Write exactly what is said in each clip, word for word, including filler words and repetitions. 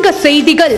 சங்க செய்திகள்.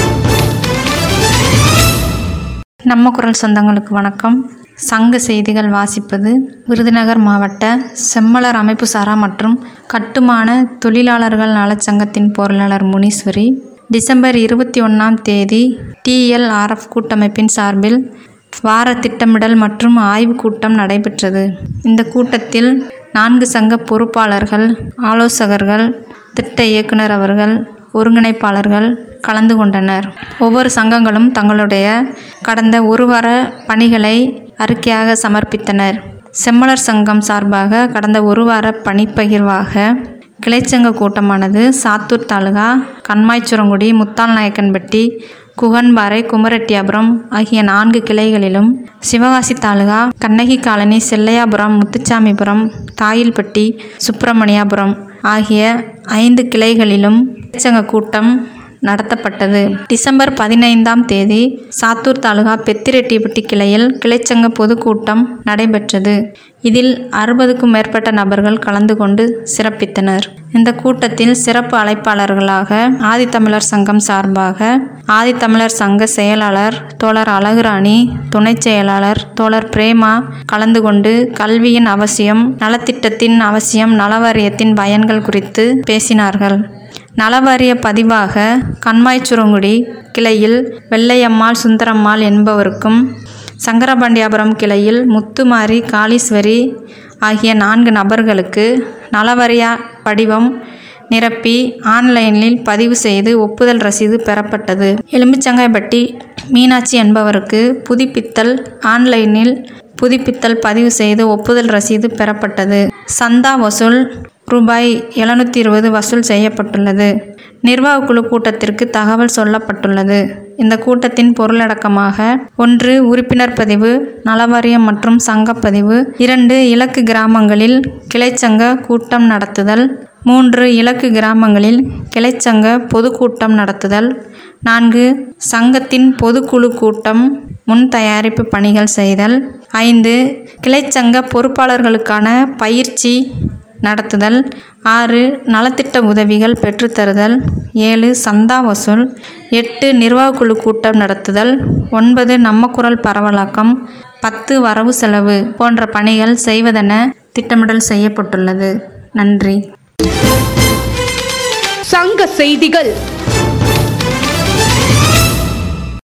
நம்ம குரல் சொந்தங்களுக்கு வணக்கம். சங்க செய்திகள் வாசிப்பது விருதுநகர் மாவட்ட செம்மலர் அமைப்பு சாரா மற்றும் கட்டுமான தொழிலாளர்கள் நலச்சங்கத்தின் பொருளாளர் முனீஸ்வரி. டிசம்பர் இருபத்தி ஒன்றாம் தேதி டிஎல்ஆர்எஃப் கூட்டமைப்பின் சார்பில் வார திட்டமிடல் மற்றும் ஆய்வு கூட்டம் நடைபெற்றது. இந்த கூட்டத்தில் நான்கு சங்க பொறுப்பாளர்கள், ஆலோசகர்கள், திட்ட இயக்குனர் அவர்கள், ஒருங்கிணைப்பாளர்கள் கலந்து கொண்டனர். ஒவ்வொரு சங்கங்களும் தங்களுடைய கடந்த ஒரு வார பணிகளை அறிக்கையாக சமர்ப்பித்தனர். செம்மலர் சங்கம் சார்பாக கடந்த ஒரு வார பணிப்பகிர்வாக கிளைச்சங்க கூட்டமானது சாத்தூர் தாலுகா கண்மாய்ச்சுரங்குடி, முத்தால்நாயக்கன்பட்டி, குகன்பாறை, குமரெட்டியாபுரம் ஆகிய நான்கு கிளைகளிலும், சிவகாசி தாலுகா கண்ணகி காலனி, செல்லையாபுரம், முத்துச்சாமிபுரம், தாயில்பட்டி, சுப்பிரமணியாபுரம் ஆகிய ஐந்து கிளைகளிலும் கிளைச்சங்க கூட்டம் நடத்தப்பட்டது. டிசம்பர் பதினைந்தாம் தேதி சாத்தூர் தாலுகா பெத்திரெட்டிப்பட்டி கிளையில் கிளைச்சங்க பொதுக்கூட்டம் நடைபெற்றது. இதில் அறுபதுக்கும் மேற்பட்ட நபர்கள் கலந்து கொண்டு சிறப்பித்தனர். இந்த கூட்டத்தில் சிறப்பு அழைப்பாளர்களாக ஆதித்தமிழர் சங்கம் சார்பாக ஆதித்தமிழர் சங்க செயலாளர் தோழர் அழகுராணி, துணை செயலாளர் தோழர் பிரேமா கலந்து கொண்டு கல்வியின் அவசியம், நலத்திட்டத்தின் அவசியம், நலவாரியத்தின் பயன்கள் குறித்து பேசினார்கள். நலவாரிய பதிவாக கண்மாய்ச்சுரங்குடி கிளையில் வெள்ளையம்மாள், சுந்தரம்மாள் என்பவருக்கும், சங்கரபாண்டியாபுரம் கிளையில் முத்துமாரி, காளீஸ்வரி ஆகிய நான்கு நபர்களுக்கு நலவாரிய படிவம் நிரப்பி ஆன்லைனில் பதிவு செய்து ஒப்புதல் ரசீது பெறப்பட்டது. எலுமிச்சங்காய்பட்டி மீனாட்சி என்பவருக்கு புதுப்பித்தல் ஆன்லைனில் புதுப்பித்தல் பதிவு செய்து ஒப்புதல் ரசீது பெறப்பட்டது. சந்தா வசூல் ரூபாய் எழுநூற்றி இருபது வசூல் செய்யப்பட்டுள்ளது. நிர்வாக குழு கூட்டத்திற்கு தகவல் சொல்லப்பட்டுள்ளது. இந்த கூட்டத்தின் பொருளடக்கமாக: ஒன்று, உறுப்பினர் பதிவு, நலவாரியம் மற்றும் சங்கப்பதிவு; இரண்டு, இலக்கு கிராமங்களில் கிளைச்சங்க கூட்டம் நடத்துதல்; மூன்று, இலக்கு கிராமங்களில் கிளைச்சங்க பொதுக்கூட்டம் நடத்துதல்; நான்கு, சங்கத்தின் பொதுக்குழு கூட்டம் முன் தயாரிப்பு பணிகள் செய்தல்; ஐந்து, கிளைச்சங்க பொறுப்பாளர்களுக்கான பயிற்சி நடத்துதல்; ஆறு, நலத்திட்ட உதவிகள் பெற்றுத்தருதல்; ஏழு, சந்தா வசூல்; எட்டு, நிர்வாகக்குழு கூட்டம் நடத்துதல்; ஒன்பது, நம்ம குரல் பரவலாக்கம்; பத்து, வரவு செலவு போன்ற பணிகள் செய்வதென திட்டமிடல் செய்யப்பட்டுள்ளது. நன்றி. சங்க செய்திகள்.